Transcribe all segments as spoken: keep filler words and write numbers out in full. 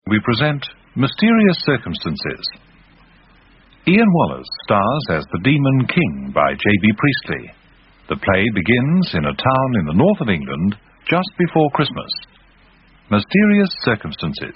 We present Mysterious Circumstances. Ian Wallace stars as the Demon King by J B Priestley. The play begins in a town in the north of England just before Christmas. Mysterious Circumstances.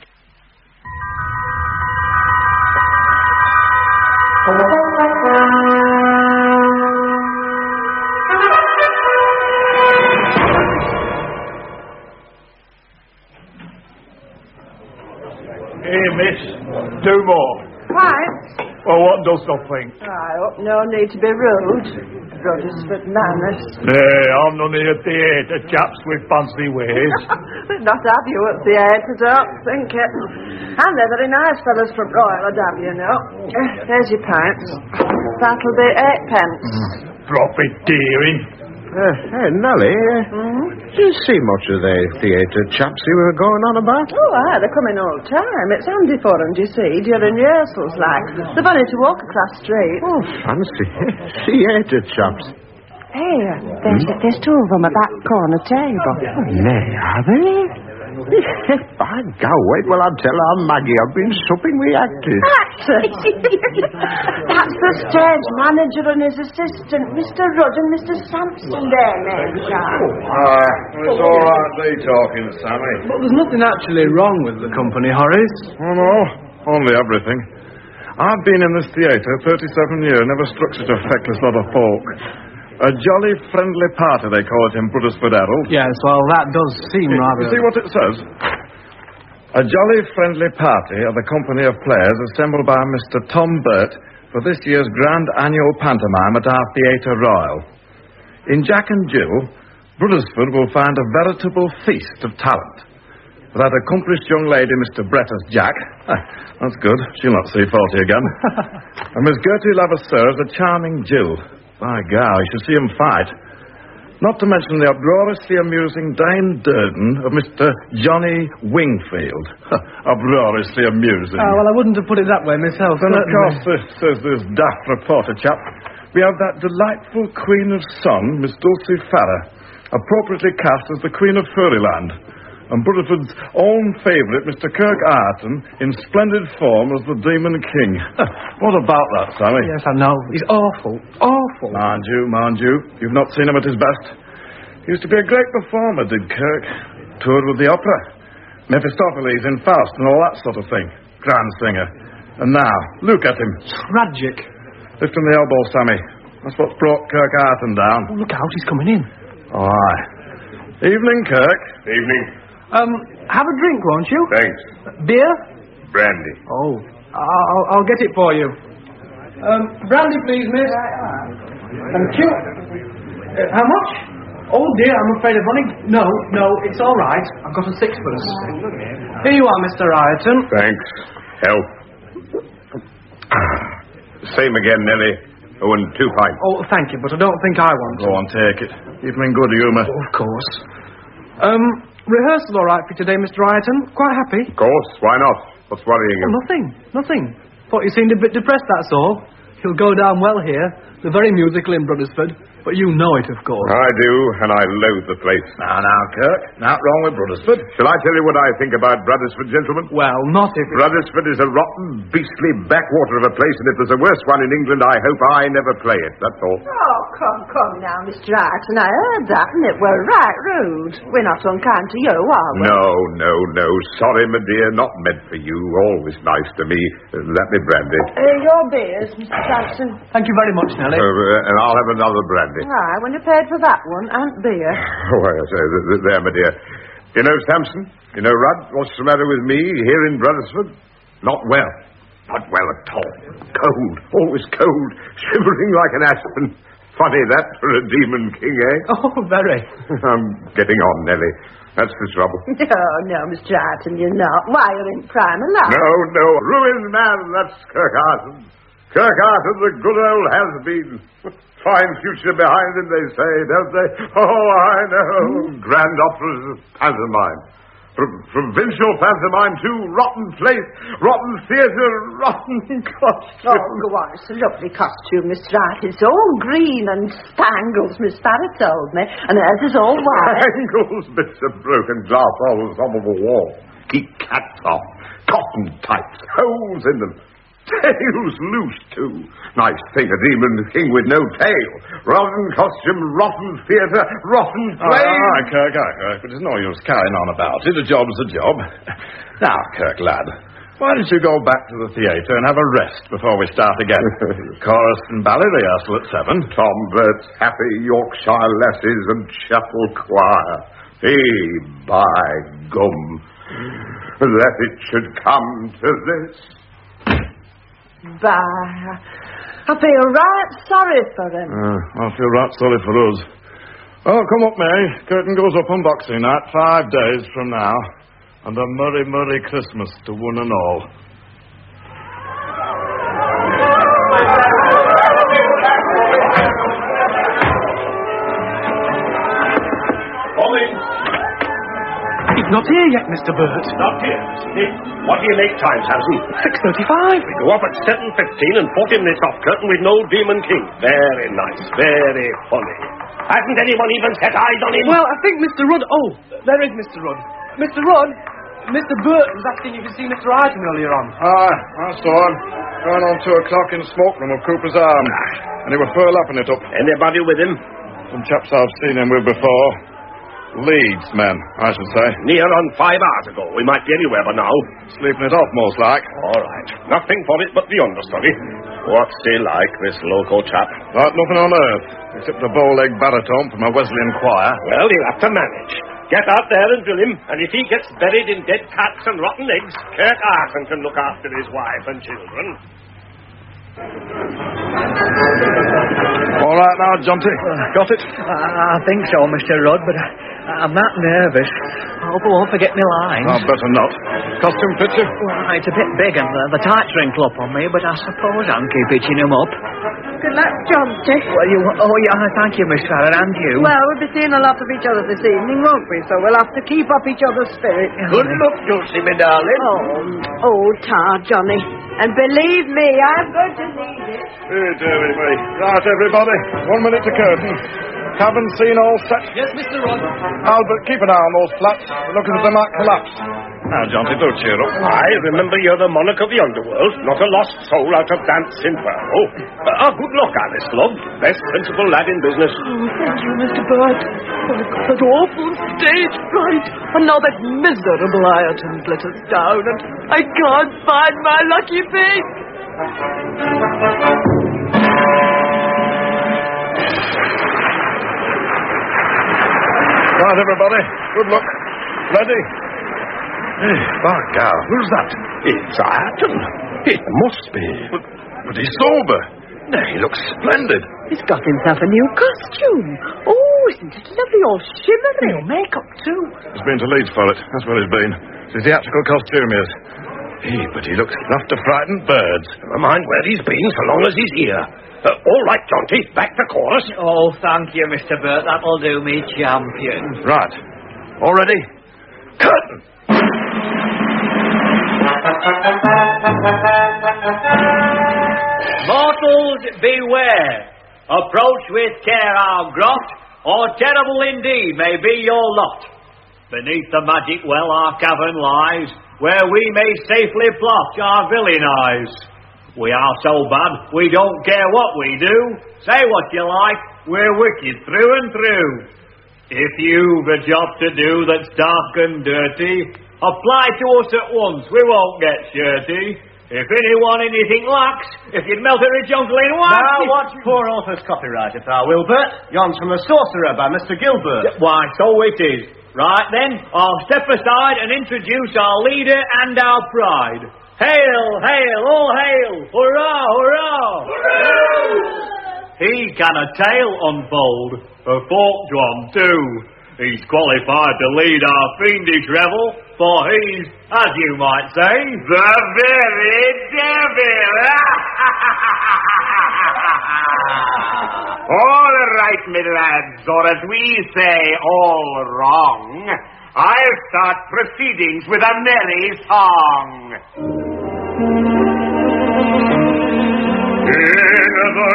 Hey, miss, do more. What? Well, what does thou think? I hope no need to be rude. Ruddersford manners. Nay, I'm none of your theatre chaps with fancy ways. We'd not have you at theatre, don't think it. And they're very nice fellows from Royal, I'd have you know. Uh, There's your pints. That'll be eightpence. Drop it, dearie. Uh, hey, Nellie, uh, Mm-hmm. do you see much of the theatre chaps you were going on about? Oh, aye, they come in all the time. It's handy for them, do you see, during rehearsals, like. They've only to walk across the street. Oh, fancy. Theatre chaps. Here, there's, there's two of them at that corner table. Nay, are they? By God, wait till I tell Aunt Maggie I've been supping with actors. Actors? That's the stage manager and his assistant, Mister Rudd and Mister Sampson, their names are. Ah, it's all right, they talking, Sammy. But there's nothing actually wrong with the company, Horace. Oh, no, only everything. I've been in this theatre thirty-seven years, never struck such a feckless lot of folk. A jolly friendly party, they call it in Bruddersford Herald. Yes, well, that does seem You rather... see what it says? A jolly friendly party of the company of players assembled by Mister Tom Burt for this year's grand annual pantomime at our Theatre Royal. In Jack and Jill, Bruddersford will find a veritable feast of talent. For that accomplished young lady, Mister Brett as Jack. Ah, that's good. She'll not see forty again. And Miss Gertie Levasseur as a charming Jill. By God, you should see him fight. Not to mention the uproariously amusing Dame Durden of Mister Johnny Wingfield. Uproariously amusing. Oh, well, I wouldn't have put it that way myself. Then, of certainly. course, this, says this daft reporter chap, we have that delightful Queen of Song, Miss Dulcie Farrer, appropriately cast as the Queen of Fairyland, and Brudderford's own favourite, Mister Kirk Ayrton, in splendid form as the Demon King. What about that, Sammy? Yes, I know. He's awful. Awful. Mind you, mind you, you've not seen him at his best. He used to be a great performer, did Kirk. Toured with the opera. Mephistopheles in Faust and all that sort of thing. Grand singer. And now, look at him. Tragic. Lift him the elbow, Sammy. That's what's brought Kirk Ayrton down. Oh, look out, he's coming in. Oh, aye. Evening, Kirk. Evening. Um, have a drink, won't you? Thanks. Beer? Brandy. Oh, I'll, I'll get it for you. Um, brandy, please, miss. Thank you. Uh, how much? Oh, dear, I'm afraid I've only... No, no, it's all right. I've got a sixpence. Here you are, Mister Ayrton. Thanks. Help. Same again, Nellie. Oh, and two pints. Oh, thank you, but I don't think I want to. Go on, take it. Keep him in good humour. Oh, of course. Um, rehearsal all right for you today, Mister Ayrton? Quite happy? Of course. Why not? What's worrying you? Oh, nothing, nothing. Thought you seemed a bit depressed, that's all. He'll go down well here. They're very musical in Bruddersford, but you know it, of course. I do, and I loathe the place. Now, now, Kirk. Not wrong with Bruddersford. Shall I tell you what I think about Bruddersford, gentlemen? Well, not if... Bruddersford is a rotten, beastly backwater of a place, and if there's a worse one in England, I hope I never play it. That's all. Oh, come, come now, Mister Ayrton. I heard that, and it were right rude. We're not unkind to you, are we? No, no, no. Sorry, my dear. Not meant for you. Always nice to me. Uh, let me brandy. Uh, your beers, Mister Sampson. Thank you very much, Nellie. Uh, uh, and I'll have another brandy. Aye, when you paid for that one, and beer. Oh, I say, th- th- there, my dear. You know, Sampson, you know, Rudd, what's the matter with me here in Bruddersford? Not well. Not well at all. Cold. Always cold. Shivering like an aspen. Funny that for a demon king, eh? Oh, very. I'm getting on, Nellie. That's the trouble. No, no, Mister Ayrton, you're not. Why, you're in prime life. No, no. Ruined man, that's Kirk Ayrton. Kirk Ayrton, the good old has-been. Fine future behind him, they say, don't they? Oh, I know. Mm. Grand operas, pantomime. Pro- provincial pantomime, too. Rotten place, rotten theatre, rotten costume. Oh, go on. It's a lovely costume, Mister Ayrton. It's all green and spangles, Miss Farrer told me. And hers is all white. Spangles, bits of broken glass all on the top of a wall. Keep cats off. cotton types, holes in them. Tails loose, too. Nice thing, a demon king with no tail. Rotten costume, rotten theatre, rotten play. Aye, aye, Kirk, aye, Kirk, but there's no use carrying on about it. A job's a job. Now, Kirk, lad, why don't you go back to the theatre and have a rest before we start again? Chorus and ballet rehearsal at seven. Tom Bert's happy Yorkshire lasses and chapel choir. Hey, by gum, that it should come to this. Bah, I feel right sorry for him. Uh, I feel right sorry for us. Well, come up, Mary. Curtain goes up on Boxing Night, five days from now. And a merry, merry Christmas to one and all. He's not here yet, Mister Burt. Not here. Hey, what do you make time, Samson? six thirty-five. We go up at seven fifteen and forty minutes off curtain with no Demon King. Very nice. Very funny. Hasn't anyone even set eyes on him? Well, I think Mister Rudd... Oh, there is Mister Rudd. Mister Rudd, Mister Burt was asking if you could see Mister Item earlier on. Aye, I saw him. Going on two o'clock in the smoke room of Cooper's Arms. And he was fur lapping it up. Anybody with him? Some chaps I've seen him with before. Leeds men, I should say. Near on five hours ago. We might be anywhere by now. Sleeping it off, most like. All right. Nothing for it but the understudy. What's he like, this local chap? Like nothing on earth, except a bow-leg baritone from a Wesleyan choir. Well, he'll have to manage. Get out there and drill him, and if he gets buried in dead cats and rotten eggs, Kirk Arson can look after his wife and children. All right now, Jonty. Got it? I think so, Mister Rudd, but I, I'm not nervous. I hope I won't forget my lines. Oh, better not. Costume picture? Well, it's a bit big and the, the tights wrinkle up on me, but I suppose I can keep itching them up. Good luck, Johnty. Well, you... Oh, yeah, thank you, Miss Farrar, and you. Well, we'll be seeing a lot of each other this evening, won't we? So we'll have to keep up each other's spirit. Good luck, Josie, my darling. Oh, old tar, Johnny. And believe me, I'm going to need it. Hey, dearie me. Right, everybody. One minute to curtain. Haven't seen all set. Yes, Mister Rudd. Albert, keep an eye on those flats. Look as if they might collapse. Now, Jonty, do cheer up. I remember you're the monarch of the underworld, not a lost soul out of Dance Inferno. Uh, uh, good luck, Alice, love. Best principal lad in business. Oh, thank you, Mister Burt. Oh, that awful stage fright. And now that miserable Ireton's let us down, and I can't find my lucky face. Right, everybody. Good luck. Ready? Hey, by God, who's that? It's Ireton. It must be. But, but he's sober. No, he looks splendid. He's got himself a new costume. Oh, isn't it lovely? All shimmery. Makeup, too. He's been to Leeds for it. That's where he's been. It's his theatrical costume is. Hey, but he looks enough to frighten birds. Never mind where he's been, so long as he's here. Uh, all right, Jonty, back to chorus. Oh, thank you, Mister Burt. That'll do me, champion. Right. All ready? Curtain! Mortals, beware. Approach with care our grot, or terrible indeed may be your lot. Beneath the magic well our cavern lies, where we may safely plot our villain eyes. We are so bad, we don't care what we do. Say what you like, we're wicked through and through. If you've a job to do that's dark and dirty, apply to us at once, we won't get shirty. If anyone anything lacks, if you'd melt a jungle in wax... Now, watch poor author's copyright, if thou will, Bert. Yon's from The Sorcerer by Mister Gilbert. Why, so it is. Right then, I'll step aside and introduce our leader and our pride. Hail, hail, all hail! Hurrah, hurrah! Hurrah! He can a tale unfold, a folk drum too. He's qualified to lead our fiendish revel, for he's, as you might say, the very devil. All right, my lads, or as we say, all wrong. I'll start proceedings with a merry song. In the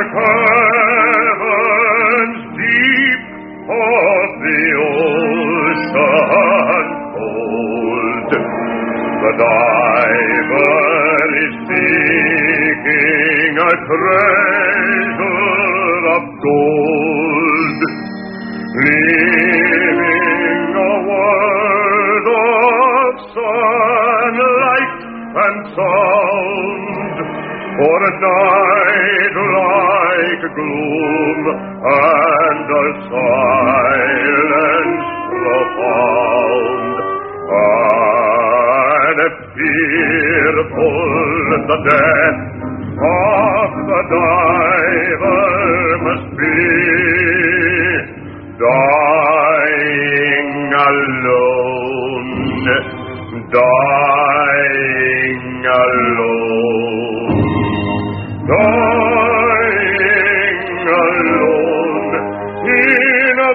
caverns deep of the ocean cold, the diver is seeking a treasure of gold, leaving a world of sunlight and sound, for a night like gloom and a silence profound, and fearful the death of the diver must be, dying alone, dying alone, dying alone in the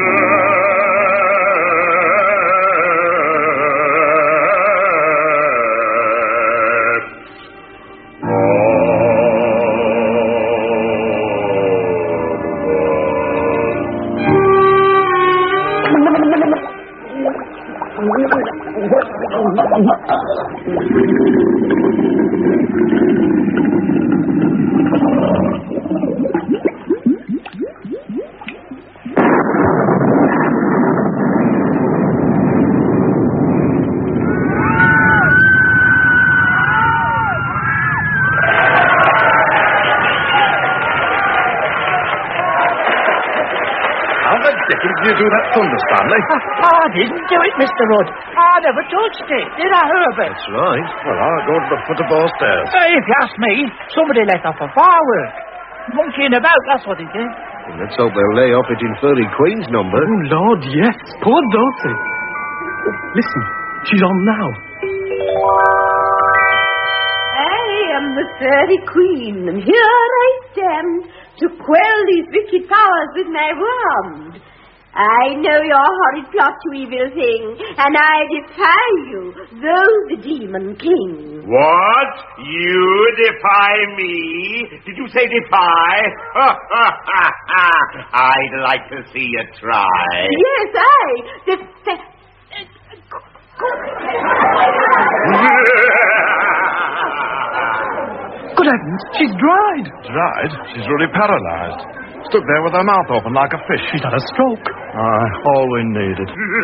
you do that thunder, Stanley? I, I didn't do it, Mister Rudd. I never touched it, did I, Herbert? That's right. Well, I'll go to the foot of both stairs. Uh, if you ask me, somebody let off a firework. Monkeying about, that's what it is. Well, let's hope they'll lay off it in Fairy Queen's number. Oh, Lord, yes. Poor Dorothy. Listen, she's on now. I am the Fairy Queen, and here I stand to quell these wicked powers with my wand. I know your horrid plot, you evil thing, and I defy you, though the Demon King. What? You defy me? Did you say defy? I'd like to see you try. Yes, I. The fa- Good heavens, she's dried. Dried? She's really paralyzed. Stood there with her mouth open like a fish. She's had a stroke. Aye, all we needed.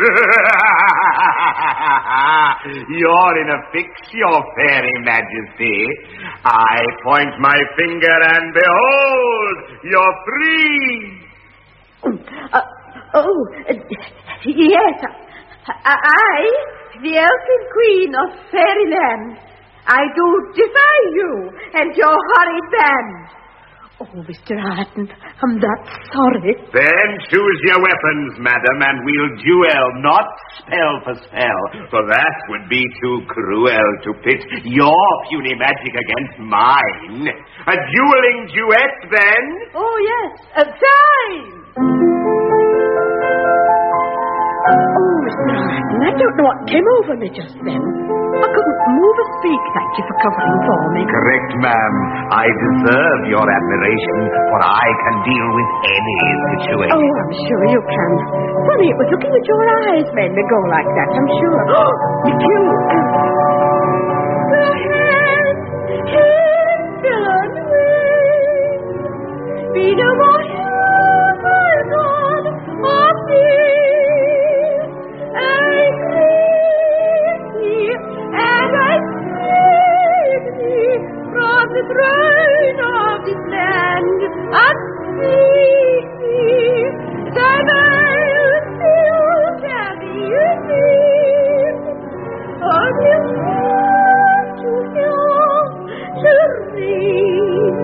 You're in a fix, your fairy majesty. I point my finger and behold, you're free. Uh, oh, uh, yes. I, I, the Elfin Queen of Fairyland, I do defy you and your horrid band. Oh, Mister Arden, I'm that sorry. Then choose your weapons, madam, and we'll duel, not spell for spell, for that would be too cruel to pit your puny magic against mine. A dueling duet, then? Oh, yes, a fine! Oh, Mister Arden, I don't know what came over me just then. I couldn't move or speak, thank you for covering for me. Correct, ma'am. I deserve your admiration, for I can deal with any situation. Oh, I'm sure you can. Funny, it was looking at your eyes made me go like that, I'm sure. Oh, it's you. The hand is villain wings. Be no more sure, my God, of this. I greet thee, and I save thee from the throne of this land. And speak thee, thy veil still carry you deep. On your heart to young to read.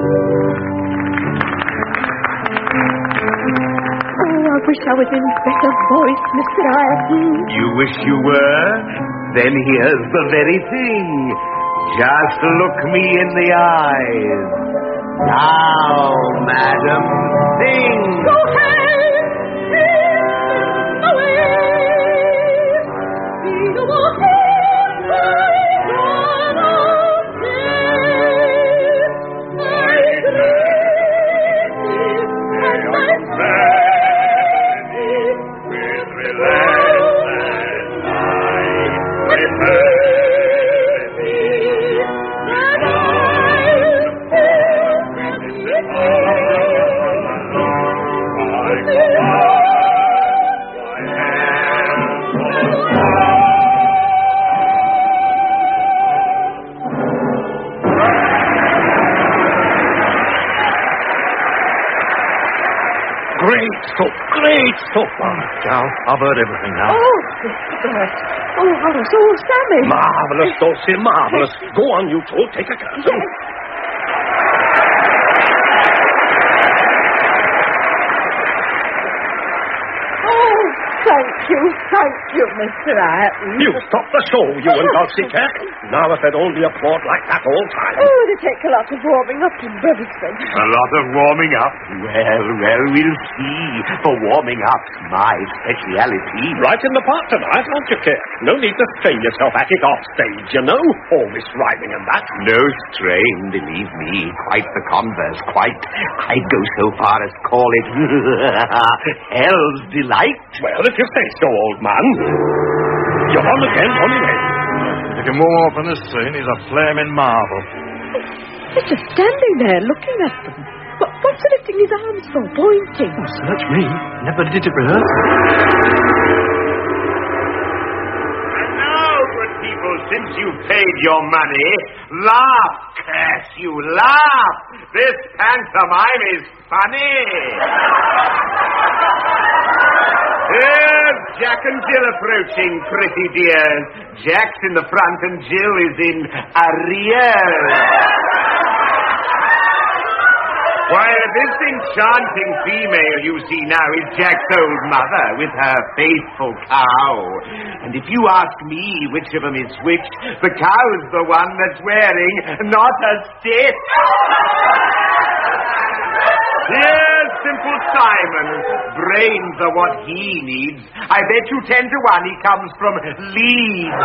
Oh, I wish I was in better voice, Mister Ireton. You wish you were? Then here's the very thing. Just look me in the eyes. Now, madam, sing. Go ahead, sing away. Be the one God of death. I greet thee, and I praise thee. With relentless light, with soap, great soap. Oh, Gal, I've heard everything now. Oh, Mister Bert. Oh, Wallace. Oh, Sammy. Marvellous, Dulcie, marvellous. Go on, you two, take a curtain. Yes. Oh, thank you, thank you, Mister Ayrton. You stop the show, you and Dulcie Kirk. Now if they'd only applaud like that all time. Oh, they take a lot of warming up in Breveston. A lot of warming up? Well, well, we'll see. For warming up's my speciality. Right in the part tonight, aren't you, Kirk? No need to strain yourself at it off stage, you know. Always rhyming and that. No strain, believe me. Quite the converse, quite. I'd go so far as call it hell's delight. Well, if you say so, old man. You're on again, anyway. You can warm up in this scene. He's a flaming marvel. He's just standing there looking at them. What, what's he lifting his arms for, pointing? Oh, search me. Never did it rehearse. And now, good people, since you've paid your money, laugh, curse you, laugh. This pantomime is funny. Here's Jack and Jill approaching, pretty dears. Jack's in the front and Jill is in arrears. Why, this enchanting female you see now is Jack's old mother with her faithful cow. And if you ask me which of them is which, the cow's the one that's wearing not a stitch. Here's Simple Simon. Brains are what he needs. I bet you ten to one he comes from Leeds.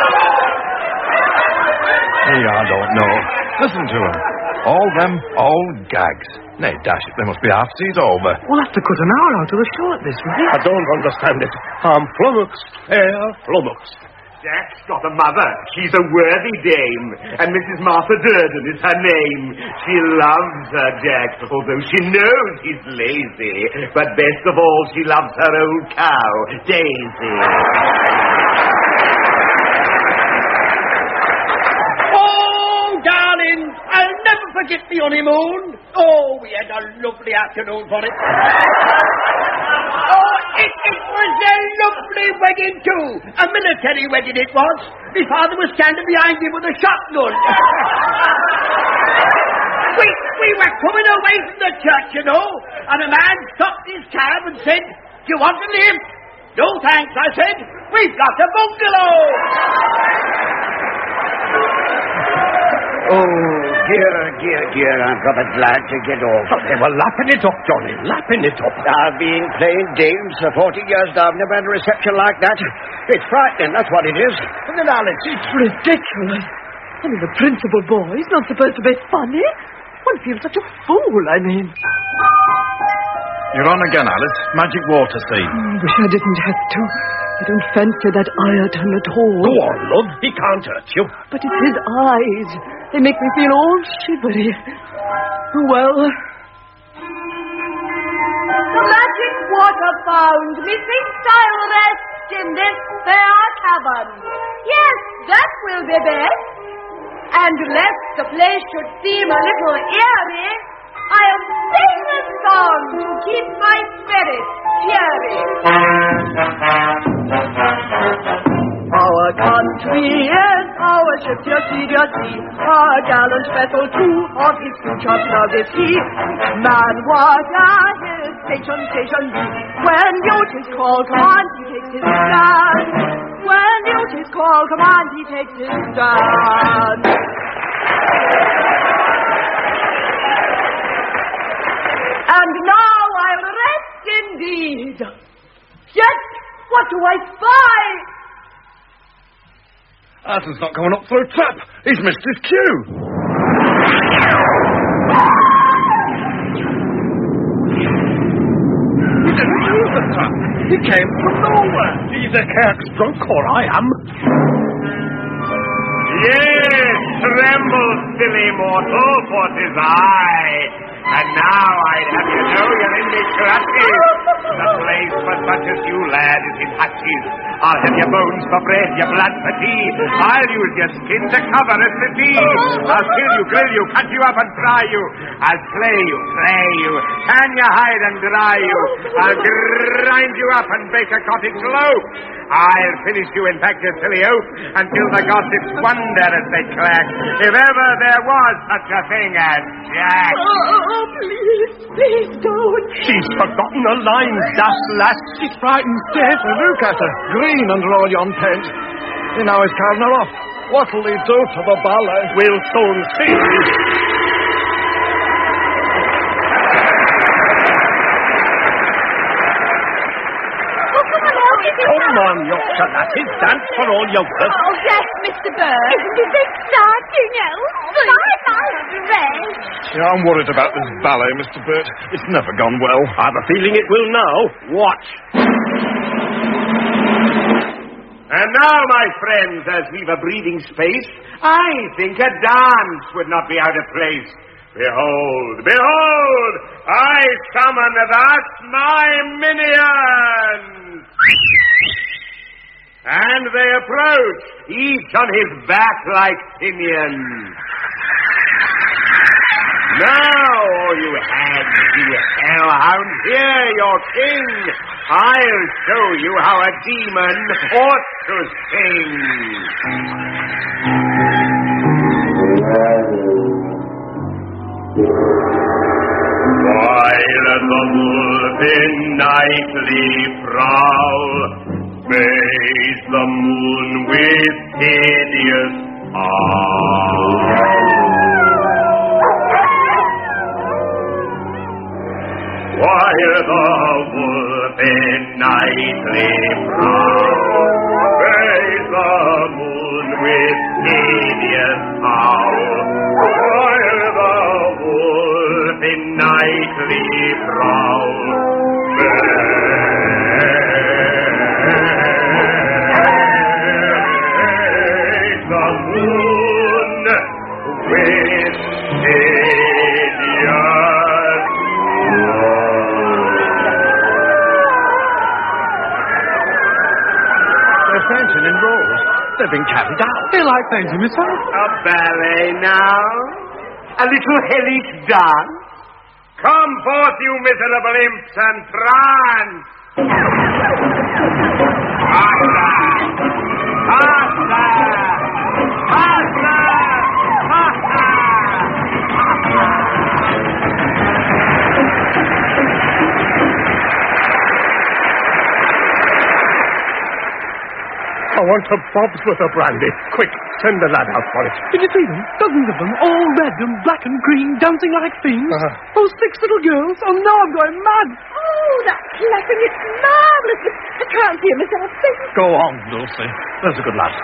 Hey, I don't know. Listen to him. All them old gags. Nay, dash it, they must be half seas over. We'll have to cut an hour out of the show at this rate. I don't understand it. I'm flummoxed, fair flummoxed. Jack's got a mother. She's a worthy dame. And Missus Martha Durden is her name. She loves her Jack, although she knows he's lazy. But best of all, she loves her old cow, Daisy. Oh, darling, I'll never forget the honeymoon. Oh, we had a lovely afternoon for it. Oh, it, it was a lovely wedding, too. A military wedding it was. My father was standing behind me with a shotgun. we, we were coming away from the church, you know, and a man stopped his cab and said, "Do you want to live?" "No, thanks," I said. "We've got a bungalow." Oh, dear, dear, dear, I'm rather glad to get off. Oh, they were lapping it up, Johnny, lapping it up. I've been playing dames for forty years now. I've never had a reception like that. It's frightening, that's what it is. And then, Alex, it's ridiculous. I mean, the principal boy is not supposed to be funny. One feels such a fool, I mean. You're on again, Alice. Magic water scene. I wish I didn't have to. I don't fancy that Ayrton at all. Go on, love. He can't hurt you. But it's his eyes. They make me feel all shivery. Well... The magic water found. Methinks I'll rest in this fair cavern. Yes, that will be best. And lest the place should seem a little eerie, I'll sing a song to keep my spirits cheery. Our country is our ship, dear sea, dear sea. Our gallant vessel too, of his future blood is he. Man warrior, his station, station B. When youth is called, come on, he takes his stand. When youth is called, come on, he takes his stand. And now I'll rest indeed. Yet, what do I spy? Ayrton's not coming up through a trap. He's missed his cue. He didn't use the trap. He came from nowhere. Either Kirk's drunk or I am. Yes, tremble, silly mortal, for 'tis I. And now I'd have you know you're in me clutches. The place for such as you, lad, is in hutches. I'll have your bones for bread, your blood for tea. I'll use your skin to cover a city. I'll kill you, grill you, cut you up and fry you. I'll slay you, flay you, tan your hide and dry you. I'll grind you up and bake a cottage loaf. I'll finish you and pack your silly oaf until the gossips wonder as they clack if ever there was such a thing as Jack. Oh, please, please don't. She's forgotten her lines, das lass. She's frightened stiff. Look at her, green under all yon paint. He now is carrying her off. What'll he do to the ballet? We'll soon see. Come on, Yorkshire lasses, dance for all you're worth. Oh, yes, Mister Bird. Isn't it exciting, Elsie? My mouth's red. Yeah, I'm worried about this ballet, Mister Burt. It's never gone well. I've a feeling it will now. Watch. And now, my friends, as we've a breathing space, I think a dance would not be out of place. Behold, behold, I summon thus my minions. And they approach, each on his back like pinions. Now, all you hags, you hellhounds, hear your king. I'll show you how a demon ought to sing. While the wolf in nightly prowl bays the moon with hideous howl. While the wolf in nightly prowl bays the moon with hideous howl. While the wolf in nightly prowl bays the moon with hideous howl. Dancing in rows. They've been carried out. They like dancing, Miss Hart. A ballet now? A little hellish dance? Come forth, you miserable imps, and prance! Faster! Faster! Faster! Faster! I want a bobs with a brandy. Quick, send the lad out for it. Did you see them? Dozens of them, all red and black and green, dancing like fiends. Uh-huh. Oh, six little girls. Oh, no, I'm going mad. Oh, that clapping is marvellous. I can't hear myself sing. Go on, Dulcie. There's a good lad.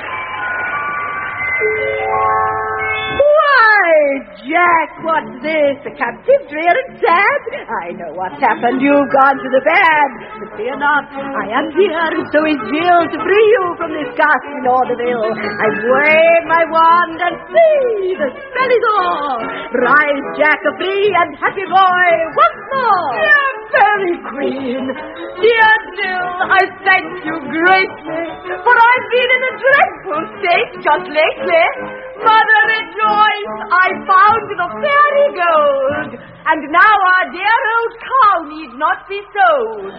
Why, Jack, what's this? The captive's real and sad? I know what's happened. You've gone to the bad. But fear not. I am here, and so is Jill, to free you from this ghastly Lauderdale. I wave my wand and see the spell is all. Rise, Jack, a free and happy boy once more. Dear Fairy Queen, dear Jill, I thank you greatly, for I've been in a dreadful state just lately. Mother, rejoice, I found the fairy gold, and now our dear old cow need not be sold.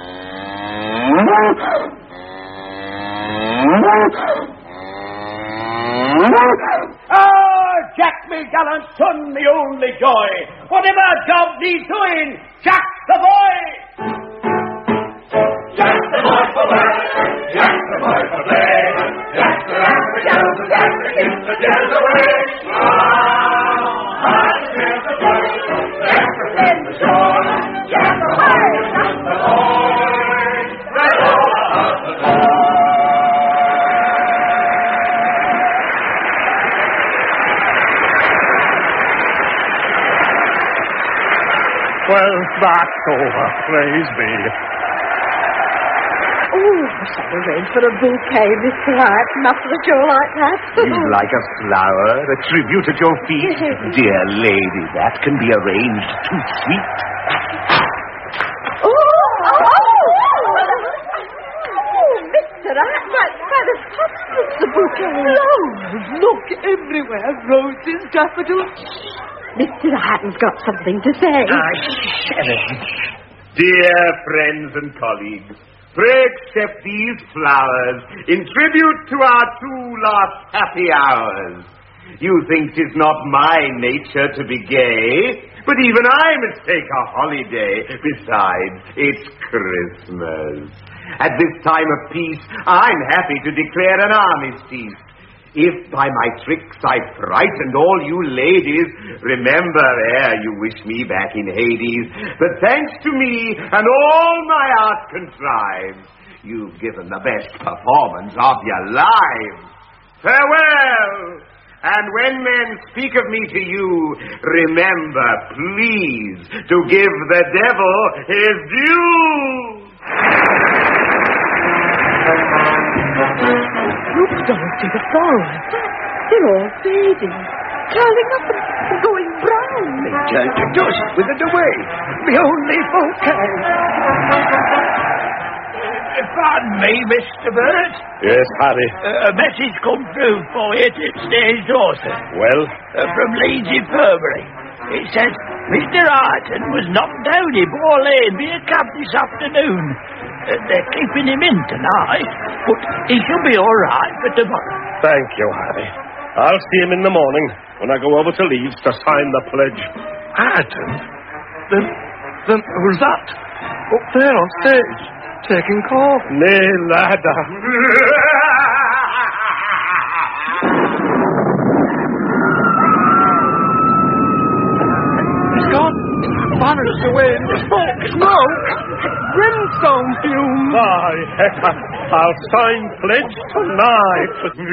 Ah, Jack, me gallant son, me only joy. Whatever job needs doing, Jack the boy. Jack the boy for work, Jack the boy for play, Jack the rat the gals, Jack the kids the jails away. Ah, I hear the voice, Jack the friend the shore, Jack the boy, Jack the boy, right over the door. Well, that's over, praise be. Oh, I shall arrange for a bouquet, Mister Hart, not for a show like that. You'd like a flower, a tribute at your feet? Dear lady, that can be arranged too sweet. Oh, oh, Flowers! Look everywhere. Roses, daffodils. Mister Hatton's got something to say. Ah, Sharon. Dear friends and colleagues, pray accept these flowers in tribute to our two last happy hours. You think 'tis not my nature to be gay, but even I must take a holiday. Besides, it's Christmas. At this time of peace, I'm happy to declare an armistice. If by my tricks I frightened all you ladies, remember ere you wish me back in Hades, that thanks to me and all my art contrived, you've given the best performance of your lives. Farewell! And when men speak of me to you, remember, please, to give the devil his due. Look, Dorothy, the flowers. They're all fading, curling up and going brown. They turned to dust, withered away. The only bouquet. Pardon me, Mister Burt. Yes, Harry. Uh, a message come through for you to Stage Dawson. Well? Uh, from Leeds Infirmary. It says Mister Arton was knocked down in Boar Lane by a cab this afternoon. Uh, they're keeping him in tonight, but he should be all right for tomorrow. Thank you, Harry. I'll see him in the morning when I go over to Leeds to sign the pledge. Arton? Then, then who's that? Up there on stage, taking call. Nay, ladder. He's gone. Vanished away in the smoke. Smoke? Brimstone fumes. By heck, I'll sign pledge tonight.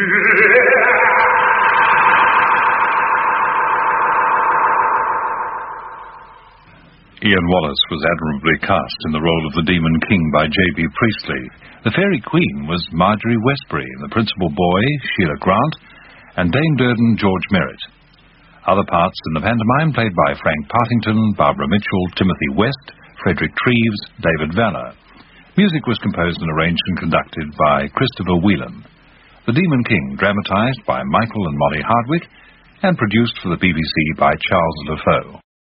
Ian Wallace was admirably cast in the role of the Demon King by J B Priestley. The Fairy Queen was Marjorie Westbury, and the principal boy, Sheila Grant, and Dame Durden, George Merritt. Other parts in the pantomime played by Frank Partington, Barbara Mitchell, Timothy West, Frederick Treves, David Vanner. Music was composed and arranged and conducted by Christopher Whelan. The Demon King, dramatised by Michael and Molly Hardwick, and produced for the B B C by Charles Defoe.